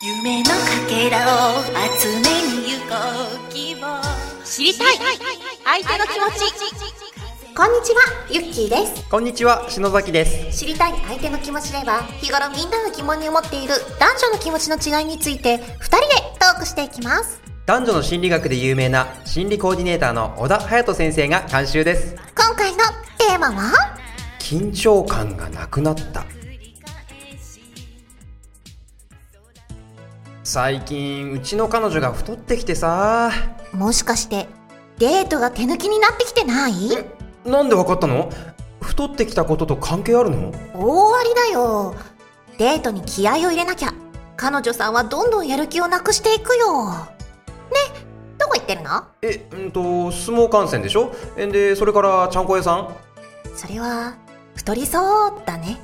夢のかけらを集めに行こう希望知りたい相手の気持ち。 こんにちは、ゆっきーです。 こんにちは、篠崎です。 知りたい相手の気持ちでは、日頃みんなが疑問に思っている男女の気持ちの違いについて2人でトークしていきます。 男女の心理学で有名な心理コーディネーターの小田隼人先生が監修です。 今回のテーマは緊張感がなくなった。最近うちの彼女が太ってきてさ。 もしかしてデートが手抜きになってきてない？ なんでわかったの？太ってきたことと関係あるの？ 大ありだよ。デートに気合を入れなきゃ彼女さんはどんどんやる気をなくしていくよ。ね、どこ行ってるの？ 相撲観戦でしょ。で、それからちゃんこ屋さん。 それは太りそうだね。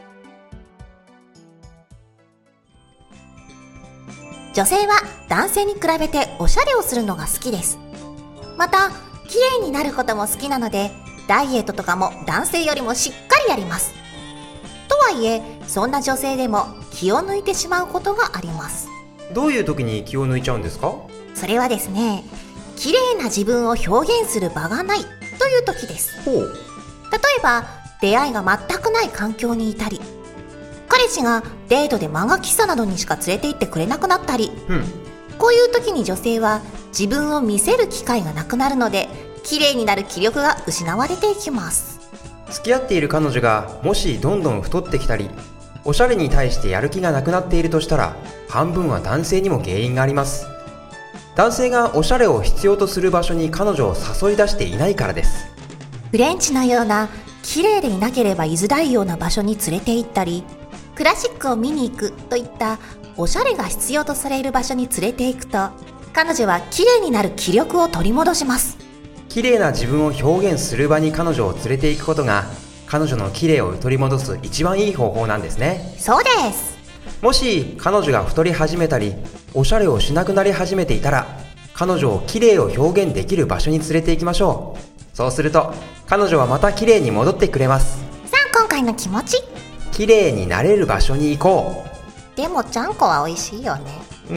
女性は男性に比べておしゃれをするのが好きです。また綺麗になることも好きなので、ダイエットとかも男性よりもしっかりやります。とはいえ、そんな女性でも気を抜いてしまうことがあります。 どういう時に気を抜いちゃうんですか？ それはですね、綺麗な自分を表現する場がないという時です。 ほう。 例えば出会いが全くない環境にいたり、彼氏がデートで漫画喫茶などにしか連れて行ってくれなくなったり、こういう時に女性は自分を見せる機会がなくなるので、綺麗になる気力が失われていきます。 付き合っている彼女がもしどんどん太ってきたり、おしゃれに対してやる気がなくなっているとしたら、半分は男性にも原因があります。男性がおしゃれを必要とする場所に彼女を誘い出していないからです。 フレンチのような綺麗でいなければ居づらいような場所に連れて行ったり、クラシックを見に行くといったおしゃれが必要とされる場所に連れて行くと、彼女は綺麗になる気力を取り戻します。 綺麗な自分を表現する場に彼女を連れて行くことが、彼女の綺麗を取り戻す一番いい方法なんですね。 そうです。 もし彼女が太り始めたり、おしゃれをしなくなり始めていたら、彼女を綺麗を表現できる場所に連れて行きましょう。そうすると彼女はまた綺麗に戻ってくれます。 さあ、今回の気持ち、 綺麗になれる場所に行こう。でもちゃんこは美味しいよね。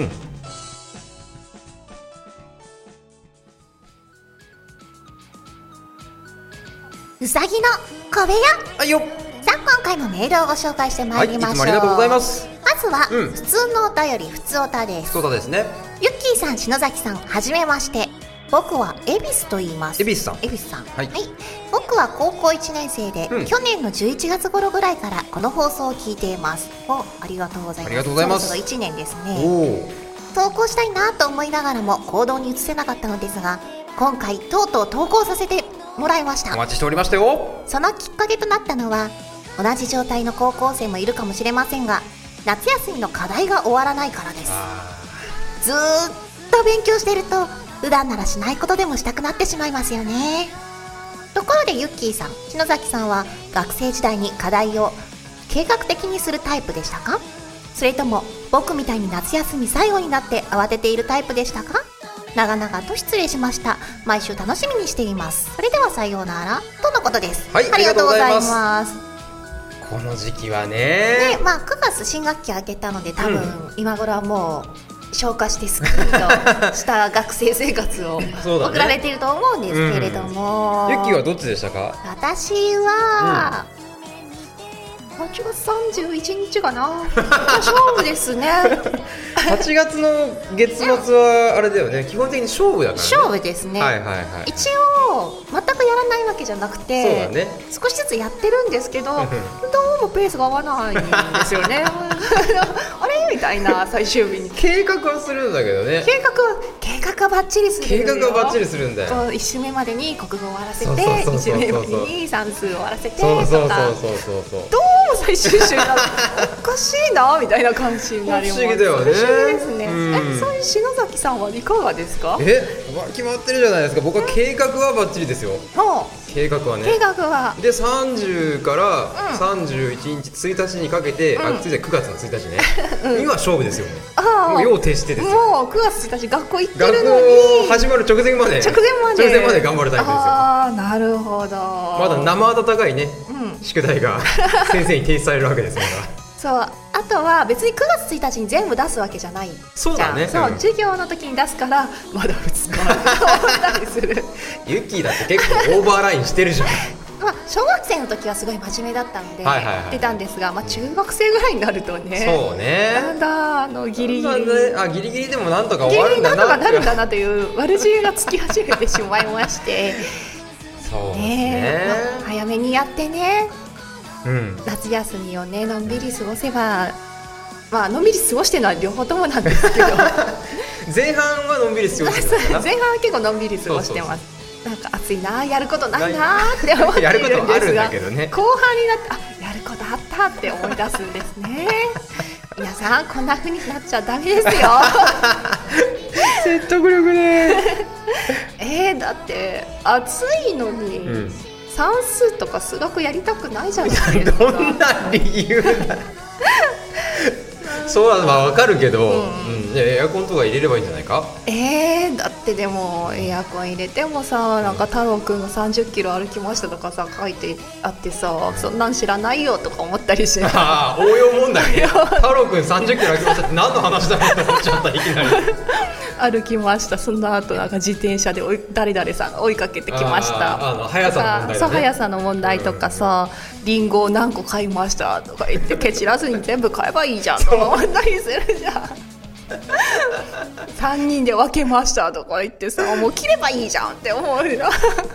うさぎの小部屋。 はいよ。 さあ、今回もメールをご紹介してまいりましょう。 いつもありがとうございます。 まずは、普通のお便り、普通おたです。 そうですね。 ゆっきーさん、篠崎さん、はじめまして。僕は恵比寿と言います。 恵比寿さん。 はい。僕は高校1年生で、去年の11月頃ぐらいからこの放送を聞いています。ありがとうございます。 ありがとうございます。 そろそろ1年ですね。投稿したいなと思いながらも行動に移せなかったのですが、今回とうとう投稿させてもらいました。 お待ちしておりましたよ。 そのきっかけとなったのは、同じ状態の高校生もいるかもしれませんが、夏休みの課題が終わらないからです。ずーっと勉強していると、普段ならしないことでもしたくなってしまいますよね。ところでゆっきーさん、篠崎さんは学生時代に課題を計画的にするタイプでしたか？それとも僕みたいに夏休み最後になって慌てているタイプでしたか？長々と失礼しました。毎週楽しみにしています。それではさようならとのことです。 はい、 ありがとうございます。 この時期はね、 9月新学期明けたので、多分、今頃はもう消化してスッキリとした学生生活を送られていると思うんですけれども、 ゆっきーはどっちでしたか？ 私は、8月31日かな勝負ですね。 8月の月末はあれだよね、基本的に勝負だからね。 勝負ですね。一応全くやらないわけじゃなくて、 そうだね、 少しずつやってるんですけど、どうもペースが合わないんですよね。あれみたいな、最終日に計画はするんだけどね。 計画はバッチリする。計画はバッチリするんだよ。 1週目までに国語を終わらせて、2週目までに算数を終わらせてとか、どうも最終週なのおかしいなみたいな感じになります。 不思議だよね。 不思議ですね。そういう篠崎さんはいかがですか？ 決まってるじゃないですか。僕は計画はバッチリですよ。計画はね。 計画はで、30から31日1日にかけて、9月の1日ね、今勝負ですよ。もう夜を徹してですよ。 もう9月1日学校行ってるのに、 学校始まる直前まで頑張るタイプですよ。 なるほど。 まだ生温かいね、宿題が先生に提出されるわけですから。 そう、 あとは別に9月1日に全部出すわけじゃないじゃん。 そうだね。 そう、授業の時に出すからまだ2日と思ったりする。 ユッキーだって結構オーバーラインしてるじゃん。 まあ、小学生の時はすごい真面目だったのではいはいはいやってたんですが、まあ、中学生ぐらいになるとね、 そうね。 なんだギリギリギリギリでもなんとか終ギリギリわるんだな。 なんとかなるんだなという悪知恵がつき始めてしまいましてそうですねね。 まあ早めにやってね、 うん。 夏休みをねのんびり過ごせば、まあのんびり過ごしてるのは両方ともなんですけど前半はのんびり過ごしてるのかな。 前半は結構のんびり過ごしてます。なんか暑いな、やることないなって思っていやることあるんるんですが、 だけどね。 後半になってやることあったって思い出すんですね。皆さんこんな風になっちゃダメですよ。 説得力ね。 だって暑いのに、 うん。 算数とか数学やりたくないじゃないですか。 どんな理由だ。そうはわかるけど、エアコンとか入れればいいんじゃないか。 だってでもエアコン入れてもさ、なんか太郎くんが30キロ歩きましたとかさ書いてあってさ、そんなん知らないよとか思ったりしてああ、応用問題ね。太郎くん30キロ歩きましたって何の話だろうって思っちゃった、いきなり。 歩きました。その後なんか自転車で誰々さんが追いかけてきました。 速さの問題だね。 そう、速さの問題とかさ、リンゴを何個買いましたとか言ってケチらずに全部買えばいいじゃんとか思ったりするじゃん。3人で分けましたとか言ってさ、もう切ればいいじゃんって思うよ。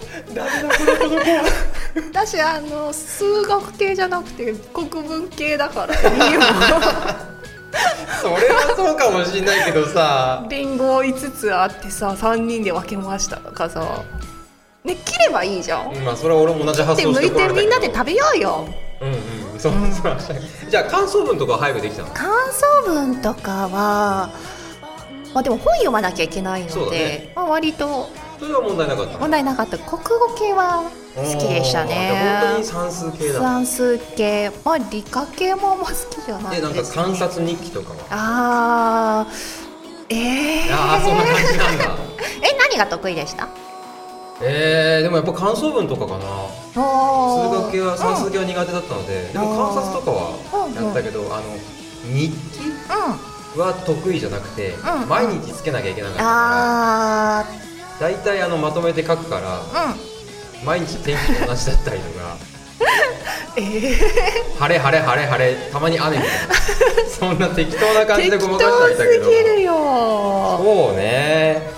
私数学系じゃなくて国文系だからいいよ。 それはそうかもしれないけどさ、 リンゴ5つあってさ3人で分けましたとかさ、ね、切ればいいじゃん。 まあそれは俺も同じ発想して剥いてみんなで食べようよ。 そうじゃあ感想文とかは早くできたの？ 感想文とかは、まあ、でも本読まなきゃいけないので、 ね、 まあ、割とそれは問題なかった。 問題なかった。国語系は好きでしたね。 本当に算数系だ。 算数系、まあ理科系もあんま好きじゃないですね。 なんか観察日記とかは。 あそんな感じなんだ。 何が得意でした？ でもやっぱ感想文とかかな。数学系は算数系は苦手だったので、でも観察とかはやったけど、日記は得意じゃなくて、毎日つけなきゃいけなかったから、だいたいまとめて書くから、毎日天気同じだったりとか、晴れ晴れ晴れ晴れ、たまに雨みたいな、そんな適当な感じでごまかしていたけど。 適当すぎるよ。 そうね。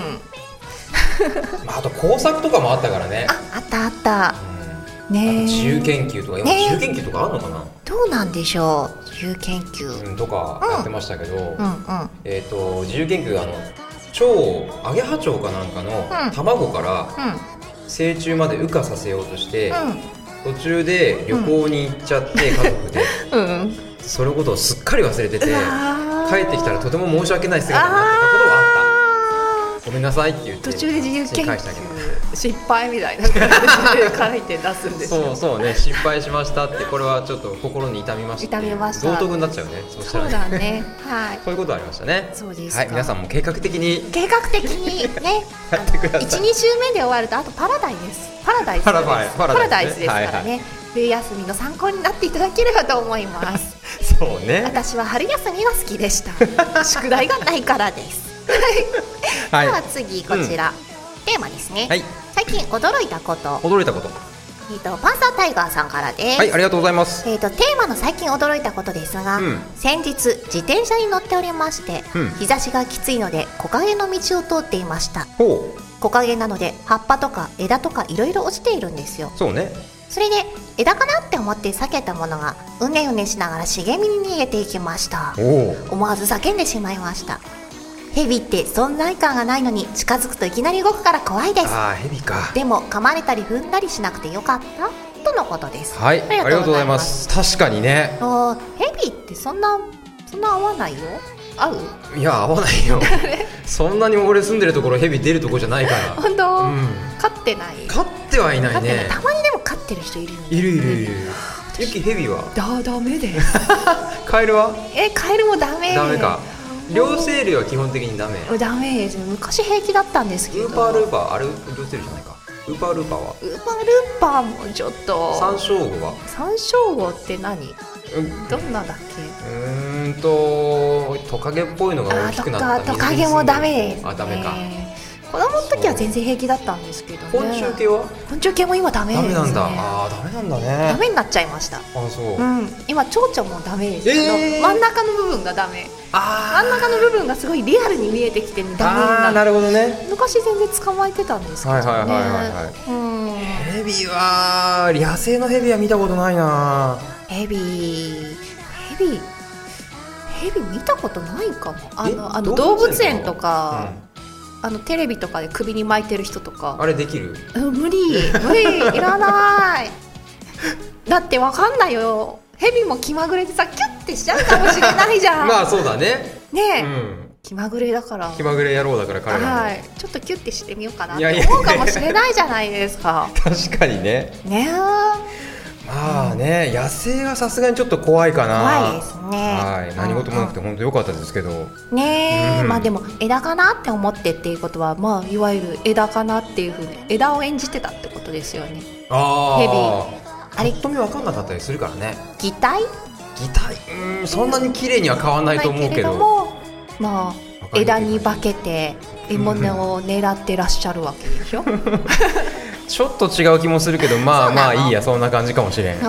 あと工作とかもあったからね。 あったね。 自由研究とか、今自由研究とかあるのかな。 どうなんでしょう、自由研究とかやってましたけど、自由研究アゲハチョウかなんかの卵から成虫まで羽化させようとして、途中で旅行に行っちゃって家族で、それことをすっかり忘れてて、帰ってきたらとても申し訳ない姿になってたことはあった。ごめんなさいって言って途中で自由研究失敗みたいな感じで書いて出すんですよ。 そうね、失敗しましたって、これはちょっと心に痛みました。道徳になっちゃうね。 そうだね。はい。 そういうことありましたね。 そうです。 はい、皆さんも計画的にねやってください。1、2週目で終わるとあとパラダイスですからね。冬休みの参考になっていただければと思います。 そうね。 私は春休みが好きでした。宿題がないからです。では次こちら、テーマですね。最近驚いたこと。パンサータイガーさんからです。 はい、ありがとうございます。 テーマの最近驚いたことですが、先日自転車に乗っておりまして、日差しがきついので木陰の道を通っていました。木陰なので葉っぱとか枝とかいろいろ落ちているんですよ。 そうね。 それで枝かなって思って避けたものがうねうねしながら茂みに逃げていきました。思わず叫んでしまいました。ヘビって存在感がないのに近づくといきなり動くから怖いです。 ヘビか。 でも噛まれたり踏んだりしなくてよかったとのことです。 はい、ありがとうございます。確かにね。 ヘビってそんな合わないよ。合う？ いや、合わないよ。そんなに俺住んでるところヘビ出るとこじゃないから。 本当？飼ってない。 飼ってはいないね。 たまにでも飼ってる人いるよね。 いる。ユキヘビは？ ダメです。 カエルは？ カエルもダメ。 ダメか。両生類は基本的にダメ。 ダメです。昔平気だったんですけど。 ウーパールーパー、あれ両生類じゃないか。ウーパールーパーは？ ウーパールーパーもちょっと。 サンショウウオは？ サンショウウオって何？ どんなだっけ。 トカゲっぽいのが大きくなった。 トカゲもダメです、ね。 ダメか。 子供の時は全然平気だったんですけどね。 昆虫系は？ 昆虫系も今ダメですね。 ダメなんだ。ダメなんだね。 ダメになっちゃいました。 そう。 今蝶々もダメです。真ん中の部分がダメ。真ん中の部分がすごいリアルに見えてきてダメになる。 なるほどね。 昔全然捕まえてたんですけどね。 ヘビは野生のヘビは見たことないな。 ヘビ見たことないかも。動物園とか。テレビとかで首に巻いてる人とか。 あれできる？ 無理いらないだってわかんないよ。ヘビも気まぐれでさキュッてしちゃうかもしれないじゃん。 まあそうだね。 気まぐれだから。 気まぐれ野郎だから彼らも。 ちょっとキュッてしてみようかなって思うかもしれないじゃないですか。 確かにね。まあね、野生はさすがにちょっと怖いかな。 怖いですね。 何事もなくて本当良かったですけどね。まあでも枝かなって思ってっていうことは、まあいわゆる枝かなっていう風に枝を演じてたってことですよね。ヘビあれ一目分かんなかったりするからね。 擬態そんなに綺麗には変わらないと思うけど、 まあ枝に化けて獲物を狙ってらっしゃるわけでしょ。 ちょっと違う気もするけど、まあいいや、そんな感じかもしれん。 そっ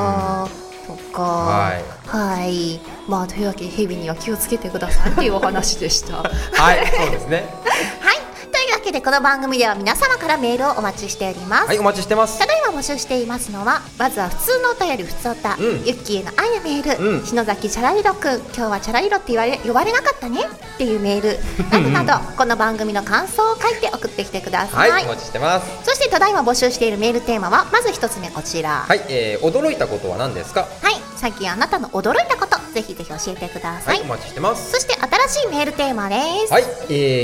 か。まあというわけでヘビには気をつけてくださいっていうお話でした。 そうですね。 というわけでこの番組では皆様からメールをお待ちしております。 お待ちしてます。 ただいま募集していますのは、まずは普通のお便りふつおた、ユッキーへの愛のメール、篠崎チャラリロくん、今日はチャラリロって呼ばれなかったねっていうメールなどなどこの番組の感想を書いて送ってきてください。 お待ちしてます。 そしてただいま募集しているメールテーマは、まず一つ目こちら。 驚いたことは何ですか？ 最近あなたの驚いたこと、ぜひぜひ教えてください。 お待ちしてます。 そして新しいメールテーマです。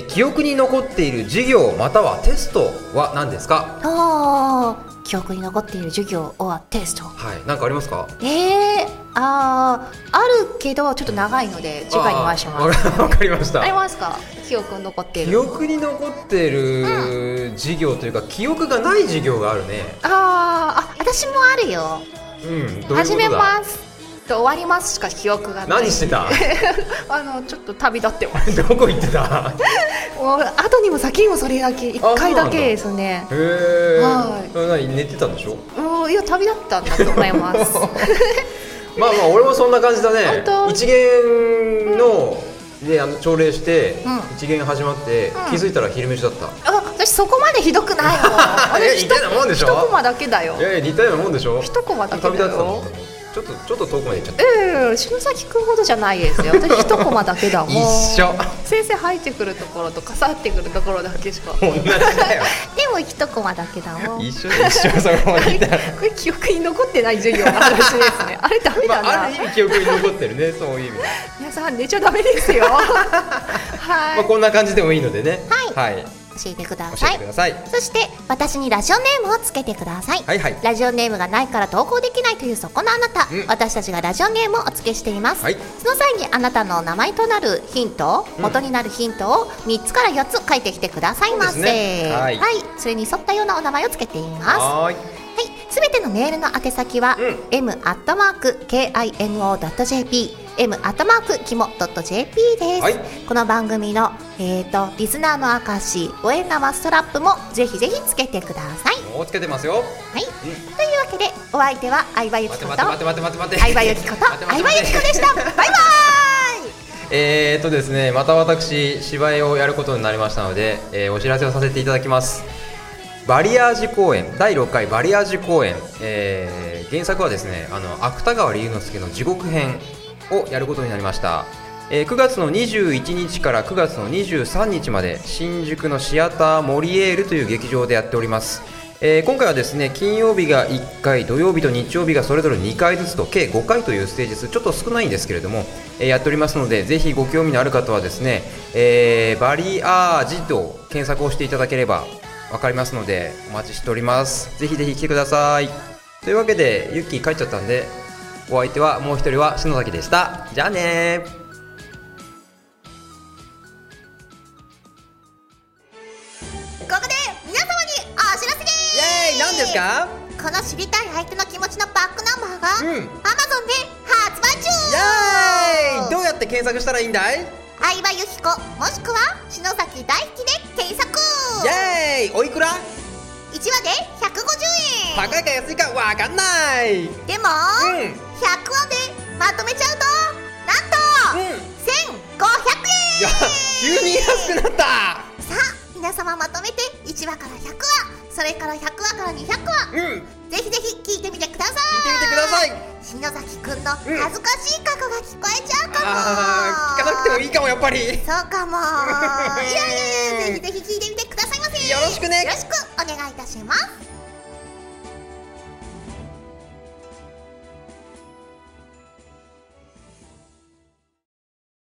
記憶に残っている授業またはテストは何ですか？ 記憶に残っている授業はテスト。 何かありますか？ あるけどちょっと長いので次回に回します。 わかりました。 ありますか？記憶に残っている。 記憶に残っている授業というか、記憶がない授業があるね。 私もあるよ。始めますと終わりますしか記憶がない。 何してた？ ちょっと旅立ってます。 どこ行ってた？ 後にも先にもそれだけ1回だけですね。 寝てたんでしょ？ いや旅立ったんだと思います。 まあ俺もそんな感じだね。一限ので朝礼して一限始まって気づいたら昼飯だった。 私そこまでひどくないよ。 似たようなもんでしょ。 1コマだけだよ。 似たようなもんでしょ。 1コマだけだよ。 ちょっと遠くまで行っちゃった。 篠崎くんほどじゃないですよ。私1コマだけだもん。 一緒。 先生入ってくるところとか去ってくるところだけしか。 同じだよ。 でも1コマだけだもん。 一緒そこまで行った。 これ記憶に残ってない授業の話ですね。あれダメだな。 ある意味記憶に残ってるね、そういう意味で。 皆さん寝ちゃダメですよ。 こんな感じでもいいのでね。 教えてください。そして私にラジオネームをつけてください。ラジオネームがないから投稿できないというそこのあなた、私たちがラジオネームをお付けしています。その際にあなたの名前となるヒント、元になるヒントを3つから4つ書いてきてくださいませ。それに沿ったようなお名前をつけています。すべてのメールの宛先は、m@kimo.jp m@kimo.jp です。この番組の、リスナーの証応援生ストラップもぜひぜひつけてください。 もうつけてますよ。 というわけでお相手は相葉由紀子と相葉由紀子でした。バイバイ。ですね、また私芝居をやることになりましたので、お知らせをさせていただきます。バリアージ公演第6回バリアージ公演、原作はですね、芥川龍之介の地獄編をやることになりました。9月の21日から9月の23日まで新宿のシアターモリエールという劇場でやっております。今回はですね、金曜日が1回、土曜日と日曜日がそれぞれ2回ずつと計5回というステージ数、ちょっと少ないんですけれども、やっておりますので、ぜひご興味のある方はですね、バリアージと検索をしていただければわかりますので、お待ちしております。ぜひぜひ来てください。というわけでユッキー帰っちゃったんで、お相手はもう一人は篠崎でした。じゃあねー。 ここで皆様にお知らせです。 イエーイ。何ですか？ この知りたい相手の気持ちのバックナンバーが、Amazon で発中。 イエーイ。どうやって検索したらいいんだい？ 相葉由紀子もしくは篠崎大輝で検索。 イエーイ。おいくら？ 1話で150円。 高いか安いかわかんない。 でも、100話でまとめちゃうとなんと、1500円。 いや、急に安くなった。 さあ皆様まとめて1話から100話、それから100話から200話、ぜひぜひ聞いてみてください。 聞いてみてください。 篠崎くんの恥ずかしい過去が聞こえちゃうかも。 聞かなくてもいいかもやっぱり。 そうかも。いやいやいや、ぜひぜひ聞いてみてくださいませ。 よろしくね。 よろしくお願いいたします。